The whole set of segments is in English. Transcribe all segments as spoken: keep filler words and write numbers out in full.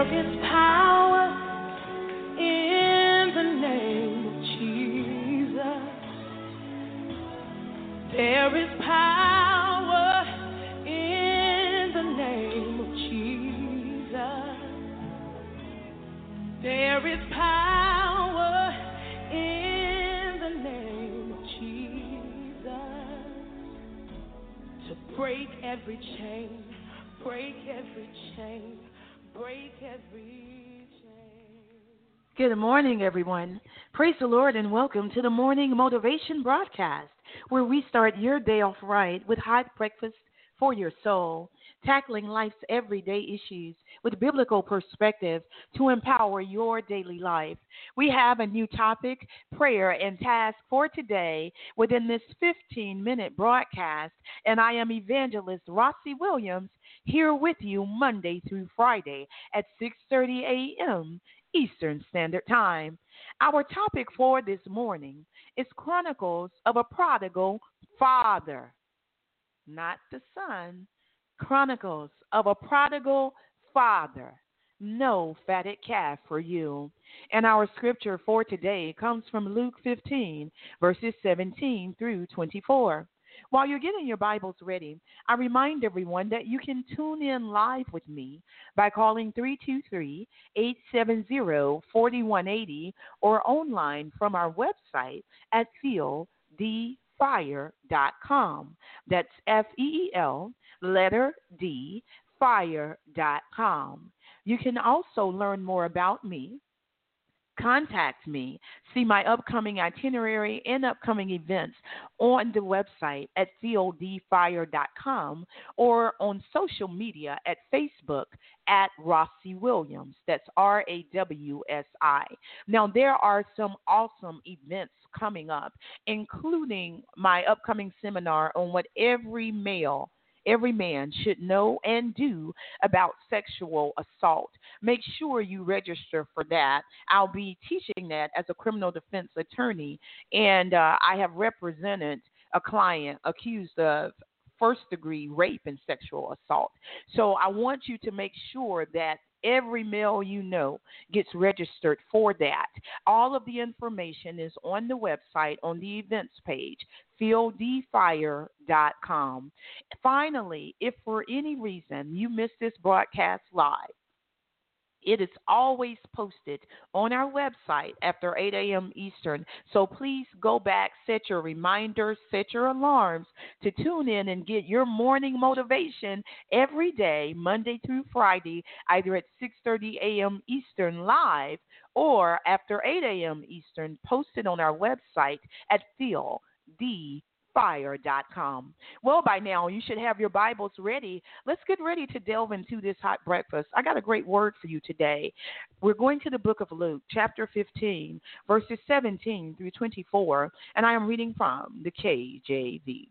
is power in the name of Jesus. There is power in the name of Jesus. There is power in the name of Jesus to break every chain, break every chain, break every chain. Good morning, everyone. Praise the Lord and welcome to the Morning Motivation Broadcast, where we start your day off right with hot breakfast for your soul, tackling life's everyday issues with biblical perspective to empower your daily life. We have a new topic, prayer and task for today within this fifteen-minute broadcast, and I am Evangelist Rossi Williams here with you Monday through Friday at six thirty a.m. Eastern Standard Time. Our topic for this morning is Chronicles of a Prodigal Father, not the son. Chronicles of a Prodigal Father. No fatted calf for you. And our scripture for today comes from Luke fifteen, verses seventeen through twenty-four. While you're getting your Bibles ready, I remind everyone that you can tune in live with me by calling three two three, eight seven zero, four one eight zero or online from our website at feel d fire dot com. That's F E E L, letter D, fire dot com. You can also learn more about me, contact me, see my upcoming itinerary and upcoming events on the website at feel d fire dot com or on social media at Facebook at Rossi Williams. That's R A W S I. Now, there are some awesome events coming up, including my upcoming seminar on what every male Every man should know and do about sexual assault. Make sure you register for that. I'll be teaching that as a criminal defense attorney, and uh, I have represented a client accused of first-degree rape and sexual assault. So I want you to make sure that every male you know gets registered for that. All of the information is on the website on the events page, feel d fire dot com. Finally, if for any reason you missed this broadcast live, it is always posted on our website after eight a.m. Eastern. So please go back, set your reminders, set your alarms to tune in and get your morning motivation every day, Monday through Friday, either at six thirty a.m. Eastern live or after eight a.m. Eastern, posted on our website at feel d fire dot com. Well, by now, you should have your Bibles ready. Let's get ready to delve into this hot breakfast. I got a great word for you today. We're going to the book of Luke, chapter fifteen, verses seventeen through twenty-four, and I am reading from the K J V.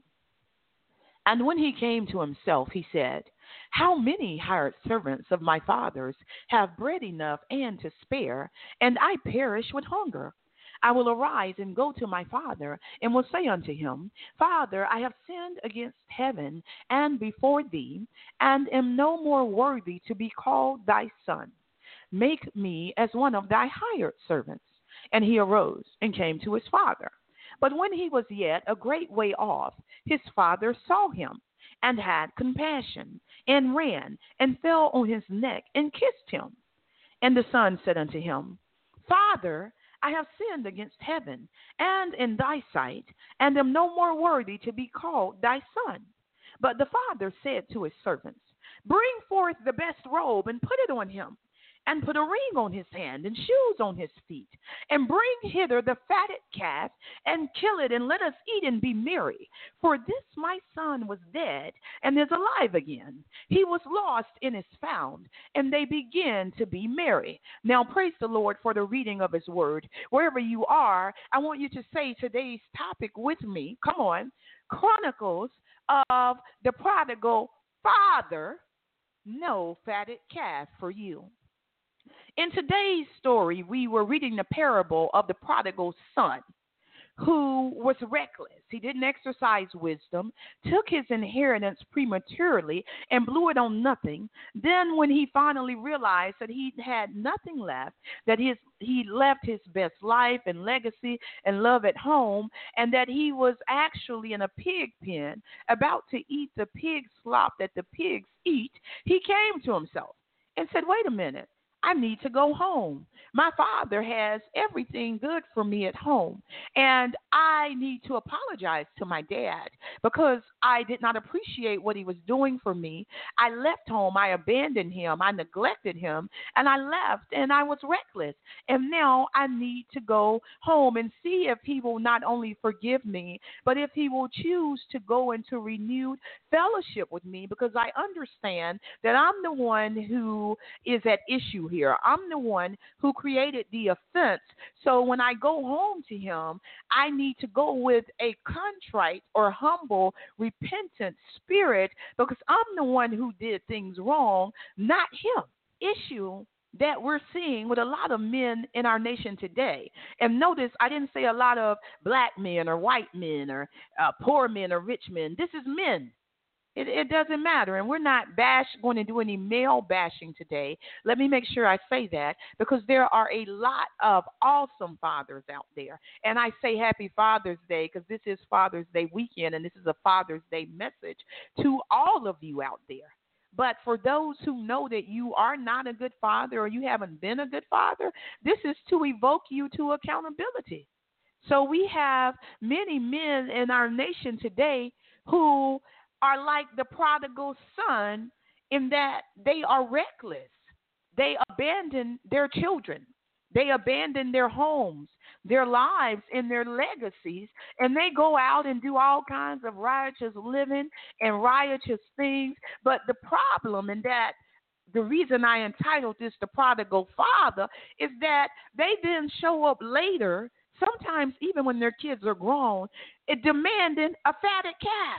And when he came to himself, he said, "How many hired servants of my father's have bread enough and to spare, and I perish with hunger? I will arise and go to my father, and will say unto him, Father, I have sinned against heaven and before thee, and am no more worthy to be called thy son. Make me as one of thy hired servants. And he arose and came to his father. But when he was yet a great way off, his father saw him, and had compassion, and ran, and fell on his neck, and kissed him. And the son said unto him, Father, I have sinned against heaven and in thy sight, and am no more worthy to be called thy son. But the father said to his servants, Bring forth the best robe, and put it on him, and put a ring on his hand, and shoes on his feet, and bring hither the fatted calf, and kill it, and let us eat and be merry. For this my son was dead, and is alive again. He was lost, and is found. And they began to be merry." Now, praise the Lord for the reading of his word. Wherever you are, I want you to say today's topic with me. Come on. Chronicles of the Prodigal Father. No fatted calf for you. In today's story, we were reading the parable of the prodigal son, who was reckless. He didn't exercise wisdom, took his inheritance prematurely, and blew it on nothing. Then, when he finally realized that he had nothing left, that his, he left his best life and legacy and love at home, and that he was actually in a pig pen about to eat the pig slop that the pigs eat, he came to himself and said, wait a minute. I need to go home. My father has everything good for me at home, and I need to apologize to my dad because I did not appreciate what he was doing for me. I left home. I abandoned him. I neglected him, and I left, and I was reckless. And now I need to go home and see if he will not only forgive me, but if he will choose to go into renewed fellowship with me, because I understand that I'm the one who is at issue here. I'm the one who created the offense. So when I go home to him, I need to go with a contrite or humble, repentant spirit, because I'm the one who did things wrong, not him. Issue that we're seeing with a lot of men in our nation today. And notice I didn't say a lot of black men or white men or uh, poor men or rich men. This is men. It, it doesn't matter, and we're not bash going to do any male bashing today. Let me make sure I say that, because there are a lot of awesome fathers out there. And I say Happy Father's Day because this is Father's Day weekend, and this is a Father's Day message to all of you out there. But for those who know that you are not a good father or you haven't been a good father, this is to evoke you to accountability. So we have many men in our nation today who are like the prodigal son in that they are reckless. They abandon their children. They abandon their homes, their lives, and their legacies, and they go out and do all kinds of riotous living and riotous things. But the problem in that, the reason I entitled this The Prodigal Father, is that they then show up later, sometimes even when their kids are grown, demanding a fatted calf.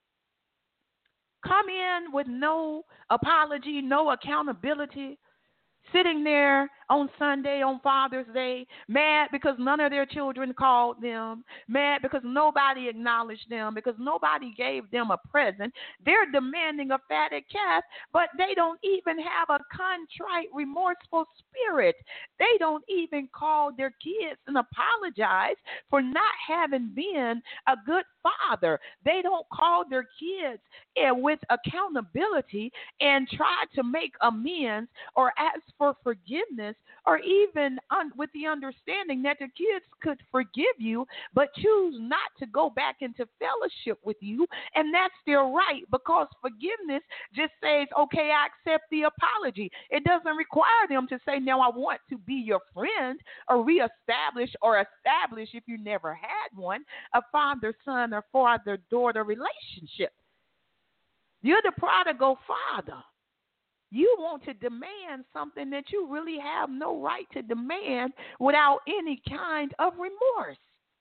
Come in with no apology, no accountability, sitting there on Sunday, on Father's Day, mad because none of their children called them, mad because nobody acknowledged them, because nobody gave them a present. They're demanding a fatted calf, but they don't even have a contrite, remorseful spirit. They don't even call their kids and apologize for not having been a good father. They don't call their kids with accountability and try to make amends or ask for forgiveness, or even un- with the understanding that the kids could forgive you but choose not to go back into fellowship with you, and that's their right, because forgiveness just says, okay, I accept the apology. It doesn't require them to say, now I want to be your friend or reestablish or establish, if you never had one, a father-son or father-daughter relationship. You're the prodigal father. You want to demand something that you really have no right to demand without any kind of remorse.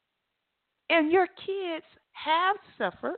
And your kids have suffered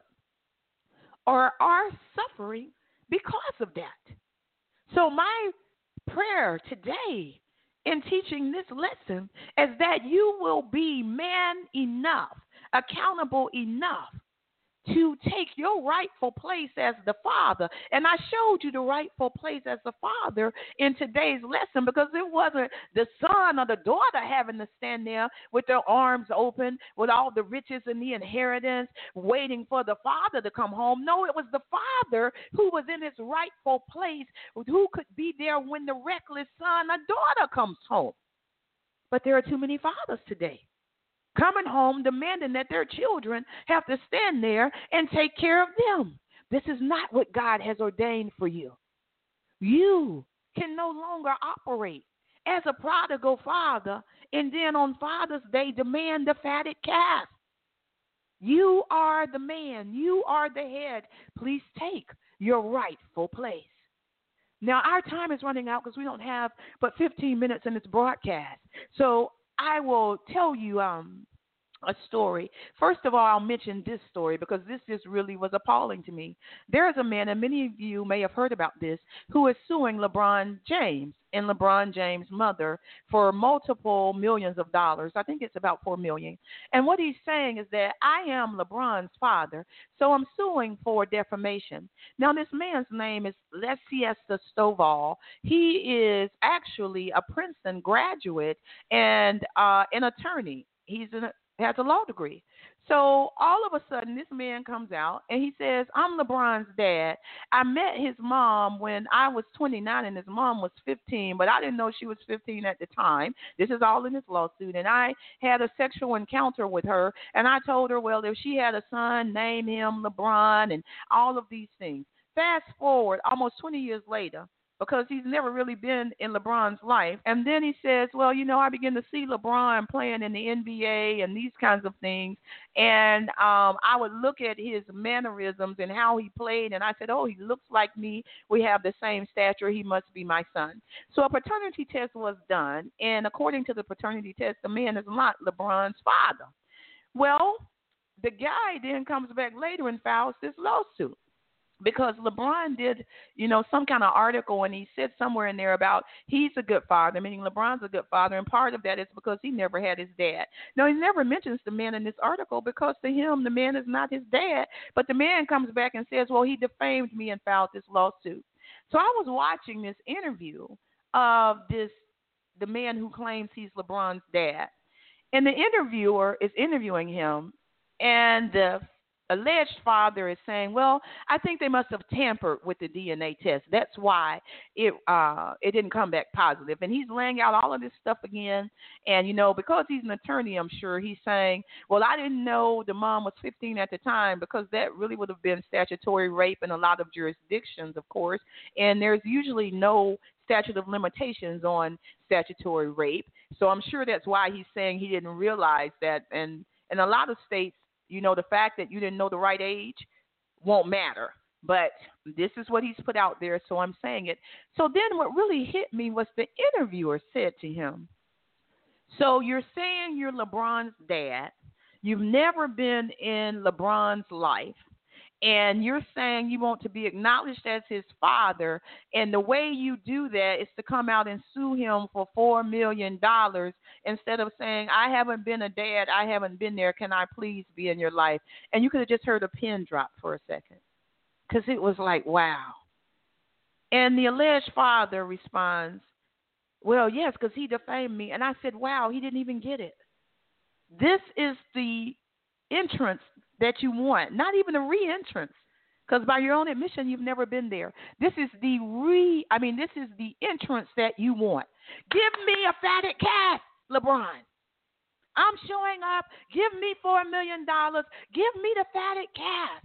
or are suffering because of that. So my prayer today in teaching this lesson is that you will be man enough, accountable enough, to take your rightful place as the father. And I showed you the rightful place as the father in today's lesson, because it wasn't the son or the daughter having to stand there with their arms open with all the riches and the inheritance waiting for the father to come home. No, it was the father who was in his rightful place, who could be there when the reckless son or daughter comes home. But there are too many fathers today coming home demanding that their children have to stand there and take care of them. This is not what God has ordained for you. You can no longer operate as a prodigal father and then on Father's Day demand the fatted calf. You are the man. You are the head. Please take your rightful place. Now, our time is running out because we don't have but fifteen minutes in this broadcast. So I will tell you um, a story. First of all, I'll mention this story because this just really was appalling to me. There is a man, and many of you may have heard about this, who is suing LeBron James and LeBron James' mother for multiple millions of dollars. I think it's about four million. And what he's saying is that I am LeBron's father, so I'm suing for defamation. Now, this man's name is Lesiesta Stovall. He is actually a Princeton graduate and uh, an attorney. He's an has a law degree. So all of a sudden, this man comes out and he says, I'm LeBron's dad. I met his mom when I was twenty-nine and his mom was fifteen, but I didn't know she was fifteen at the time. This is all in this lawsuit. And I had a sexual encounter with her, and I told her, well, if she had a son, name him LeBron and all of these things. Fast forward almost twenty years later, because he's never really been in LeBron's life. And then he says, well, you know, I begin to see LeBron playing in the N B A and these kinds of things. And um, I would look at his mannerisms and how he played, and I said, oh, he looks like me. We have the same stature. He must be my son. So a paternity test was done, and according to the paternity test, the man is not LeBron's father. Well, the guy then comes back later and files this lawsuit, because LeBron did, you know, some kind of article, and he said somewhere in there about he's a good father, meaning LeBron's a good father, and part of that is because he never had his dad. Now, he never mentions the man in this article because to him, the man is not his dad, but the man comes back and says, well, he defamed me and filed this lawsuit. So I was watching this interview of this, the man who claims he's LeBron's dad, and the interviewer is interviewing him, and the alleged father is saying, well, I think they must have tampered with the D N A test. That's why it uh, it didn't come back positive. And he's laying out all of this stuff again. And, you know, because he's an attorney, I'm sure he's saying, well, I didn't know the mom was fifteen at the time, because that really would have been statutory rape in a lot of jurisdictions, of course. And there's usually no statute of limitations on statutory rape. So I'm sure that's why he's saying he didn't realize that. And in a lot of states, you know, the fact that you didn't know the right age won't matter. But this is what he's put out there, so I'm saying it. So then what really hit me was the interviewer said to him, so you're saying you're LeBron's dad. You've never been in LeBron's life. And you're saying you want to be acknowledged as his father, and the way you do that is to come out and sue him for four million dollars instead of saying, I haven't been a dad, I haven't been there, can I please be in your life? And you could have just heard a pin drop for a second, because it was like, wow. And the alleged father responds, well, yes, because he defamed me. And I said, wow, he didn't even get it. This is the entrance that you want, not even a re-entrance, because by your own admission, you've never been there. This is the re, I mean, this is the entrance that you want. Give me a fatted calf, LeBron. I'm showing up. Give me four million dollars. Give me the fatted calf.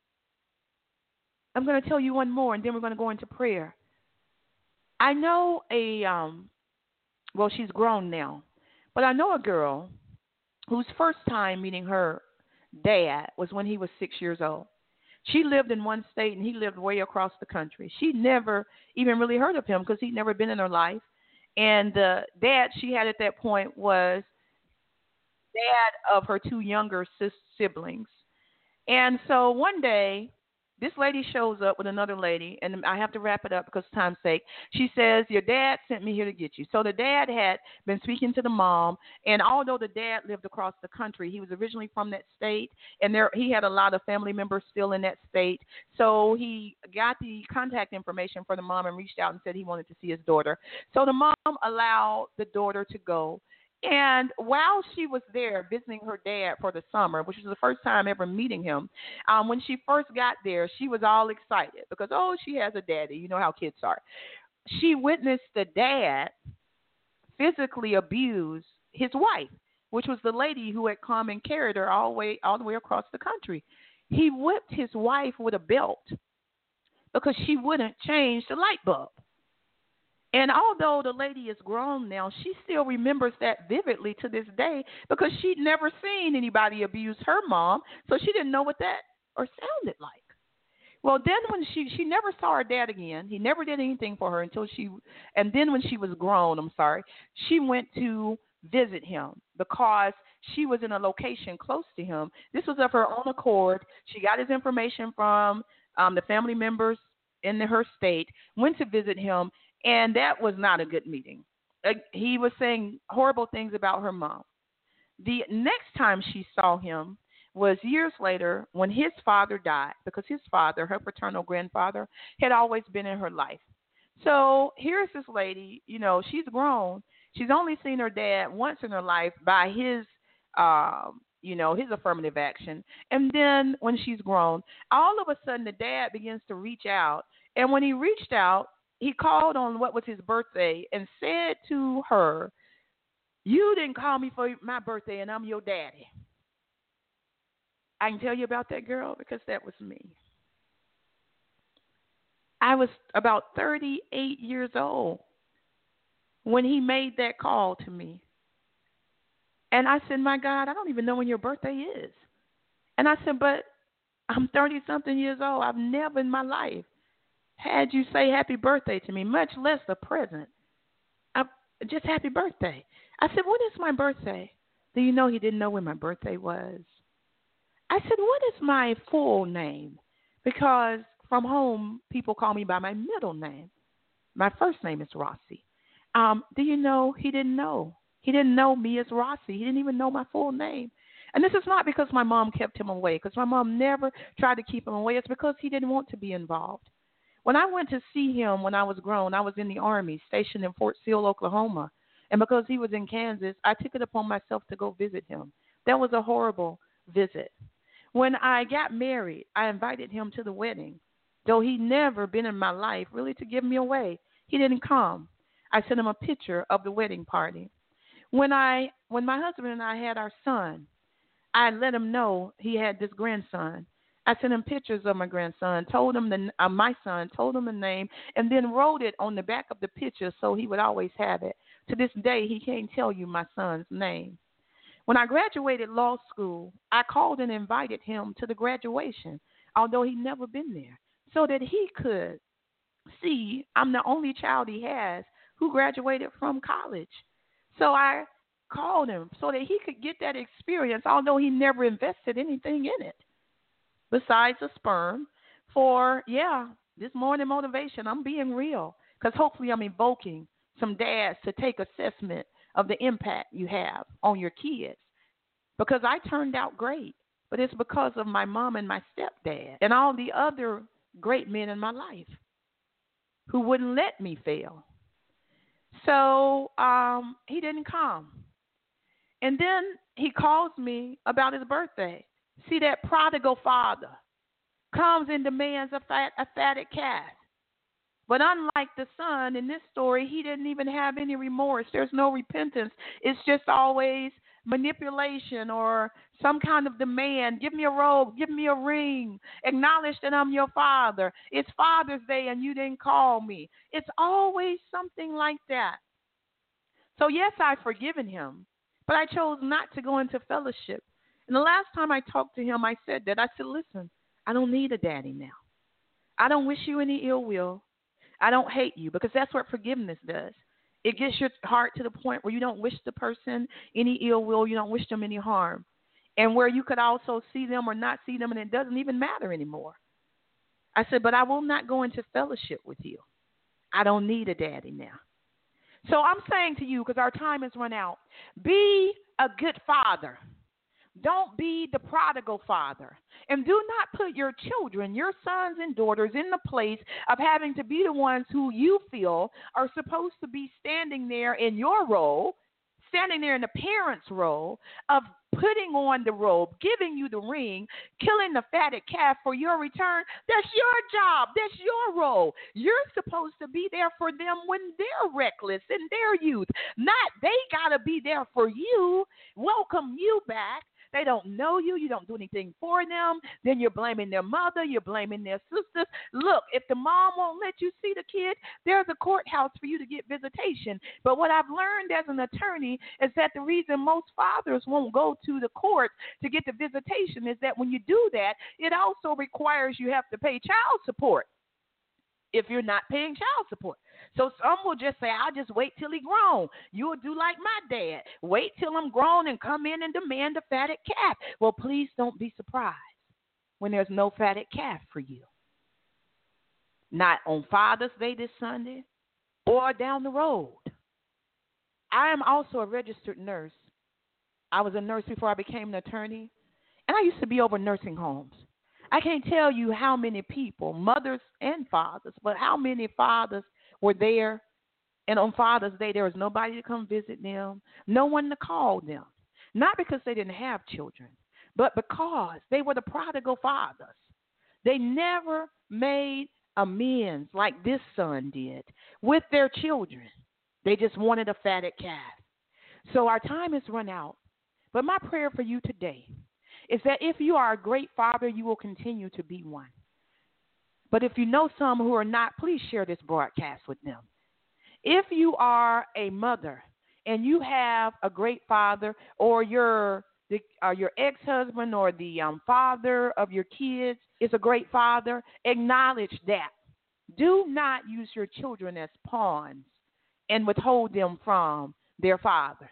I'm going to tell you one more, and then we're going to go into prayer. I know a, um, well, she's grown now, but I know a girl whose first time meeting her dad was when he was six years old. She lived in one state, and he lived way across the country. She never even really heard of him because he'd never been in her life. And the dad she had at that point was dad of her two younger sis- siblings. And so one day, this lady shows up with another lady, and I have to wrap it up because of time's sake. She says, your dad sent me here to get you. So the dad had been speaking to the mom, and although the dad lived across the country, he was originally from that state, and there he had a lot of family members still in that state. So he got the contact information for the mom and reached out and said he wanted to see his daughter. So the mom allowed the daughter to go. And while she was there visiting her dad for the summer, which was the first time ever meeting him, um, when she first got there, she was all excited because, oh, she has a daddy. You know how kids are. She witnessed the dad physically abuse his wife, which was the lady who had come and carried her all the way, all the way across the country. He whipped his wife with a belt because she wouldn't change the light bulb. And although the lady is grown now, she still remembers that vividly to this day because she'd never seen anybody abuse her mom, so she didn't know what that or sounded like. Well, then when she she never saw her dad again, he never did anything for her until she, and then when she was grown, I'm sorry, she went to visit him because she was in a location close to him. This was of her own accord. She got his information from um, the family members in her state, went to visit him, and that was not a good meeting. Uh, he was saying horrible things about her mom. The next time she saw him was years later when his father died, because his father, her paternal grandfather, had always been in her life. So here's this lady, you know, she's grown. She's only seen her dad once in her life by his, um, you know, his affirmative action. And then when she's grown, all of a sudden the dad begins to reach out. And when he reached out, he called on what was his birthday and said to her, "You didn't call me for my birthday, and I'm your daddy." I can tell you about that girl because that was me. I was about thirty-eight years old when he made that call to me. And I said, "My God, I don't even know when your birthday is." And I said, "But I'm thirty-something years old. I've never in my life had you say happy birthday to me, much less a present. I, just happy birthday." I said, "What is my birthday?" Do you know he didn't know when my birthday was? I said, "What is my full name?" Because from home, people call me by my middle name. My first name is Rossi. Um, do you know he didn't know? He didn't know me as Rossi. He didn't even know my full name. And this is not because my mom kept him away, because my mom never tried to keep him away. It's because he didn't want to be involved. When I went to see him when I was grown, I was in the Army, stationed in Fort Sill, Oklahoma. And because he was in Kansas, I took it upon myself to go visit him. That was a horrible visit. When I got married, I invited him to the wedding. Though he'd never been in my life really to give me away, he didn't come. I sent him a picture of the wedding party. When I, when my husband and I had our son, I let him know he had this grandson. I sent him pictures of my grandson, told him the, uh, my son, told him the name, and then wrote it on the back of the picture so he would always have it. To this day, he can't tell you my son's name. When I graduated law school, I called and invited him to the graduation, although he'd never been there, so that he could see I'm the only child he has who graduated from college. So I called him so that he could get that experience, although he never invested anything in it besides a sperm. For, yeah, this morning motivation, I'm being real, because hopefully I'm evoking some dads to take assessment of the impact you have on your kids. Because I turned out great, but it's because of my mom and my stepdad and all the other great men in my life who wouldn't let me fail. So um, he didn't come. And then he calls me about his birthday. See, that prodigal father comes and demands a, fat, a fatted calf. But unlike the son in this story, he didn't even have any remorse. There's no repentance. It's just always manipulation or some kind of demand. Give me a robe. Give me a ring. Acknowledge that I'm your father. It's Father's Day and you didn't call me. It's always something like that. So, yes, I've forgiven him, but I chose not to go into fellowship. And the last time I talked to him, I said that. I said, "Listen, I don't need a daddy now. I don't wish you any ill will. I don't hate you," because that's what forgiveness does. It gets your heart to the point where you don't wish the person any ill will, you don't wish them any harm, and where you could also see them or not see them, and it doesn't even matter anymore. I said, "But I will not go into fellowship with you. I don't need a daddy now." So I'm saying to you, because our time has run out, be a good father. Don't be the prodigal father. And do not put your children, your sons and daughters, in the place of having to be the ones who you feel are supposed to be standing there in your role, standing there in the parent's role of putting on the robe, giving you the ring, killing the fatted calf for your return. That's your job. That's your role. You're supposed to be there for them when they're reckless in their youth. Not they got to be there for you, welcome you back. They don't know you. You don't do anything for them. Then you're blaming their mother. You're blaming their sisters. Look, if the mom won't let you see the kid, there's a courthouse for you to get visitation. But what I've learned as an attorney is that the reason most fathers won't go to the court to get the visitation is that when you do that, it also requires you have to pay child support. if you're not paying child support. So some will just say, I'll just wait till he grown. You will do like my dad. Wait till I'm grown and come in and demand a fatted calf. Well, please don't be surprised when there's no fatted calf for you. Not on Father's Day this Sunday or down the road. I am also a registered nurse. I was a nurse before I became an attorney, and I used to be over nursing homes. I can't tell you how many people, mothers and fathers, but how many fathers were there, and on Father's Day there was nobody to come visit them, no one to call them. Not because they didn't have children, but because they were the prodigal fathers. They never made amends like this son did with their children. They just wanted a fatted calf. So our time has run out. But my prayer for you today is that if you are a great father, you will continue to be one. But if you know some who are not, please share this broadcast with them. If you are a mother and you have a great father, or your the, uh, your ex-husband or the um, father of your kids is a great father, acknowledge that. Do not use your children as pawns and withhold them from their fathers.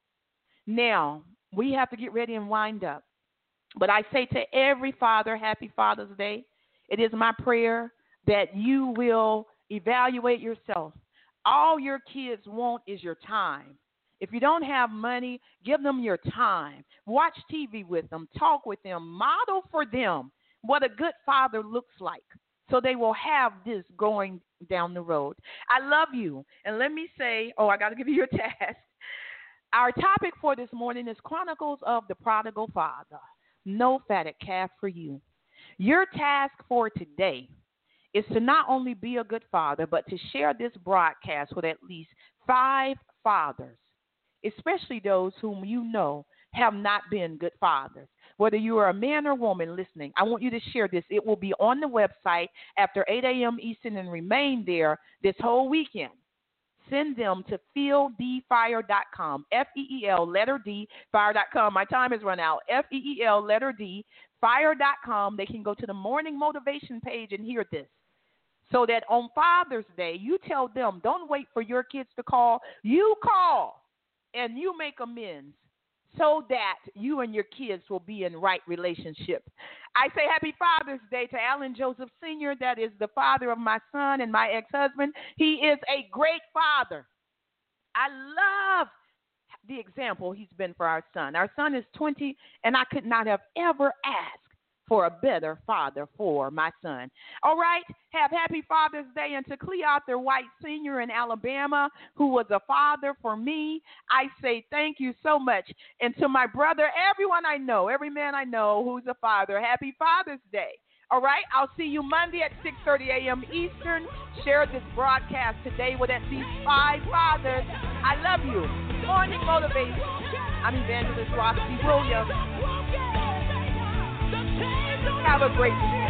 Now, we have to get ready and wind up. But I say to every father, happy Father's Day. It is my prayer that you will evaluate yourself. All your kids want is your time. If you don't have money, give them your time. Watch T V with them. Talk with them. Model for them what a good father looks like, so they will have this going down the road. I love you. And let me say, oh, I got to give you your task. Our topic for this morning is Chronicles of the Prodigal Father. No fatted calf for you. Your task for today is to not only be a good father, but to share this broadcast with at least five fathers, especially those whom you know have not been good fathers. Whether you are a man or woman listening, I want you to share this. It will be on the website after eight a.m. Eastern and remain there this whole weekend. Send them to feel d fire dot com, F E E L, letter D, fire dot com. My time has run out, F E E L, letter D, fire dot com. They can go to the morning motivation page and hear this. So that on Father's Day, you tell them, don't wait for your kids to call. You call and you make amends so that you and your kids will be in right relationship. I say happy Father's Day to Alan Joseph Senior That is the father of my son and my ex-husband. He is a great father. I love the example he's been for our son. Our son is twenty, and I could not have ever asked for a better father for my son. All right, have happy Father's Day. And to Clearwater White Senior in Alabama, who was a father for me, I say thank you so much. And to my brother, everyone I know, every man I know who's a father, happy Father's Day. All right, I'll see you Monday at six thirty a.m. Eastern. Share this broadcast today with at least five fathers. I love you. Morning Motivation. I'm Evangelist Roxy Williams. Have a great day.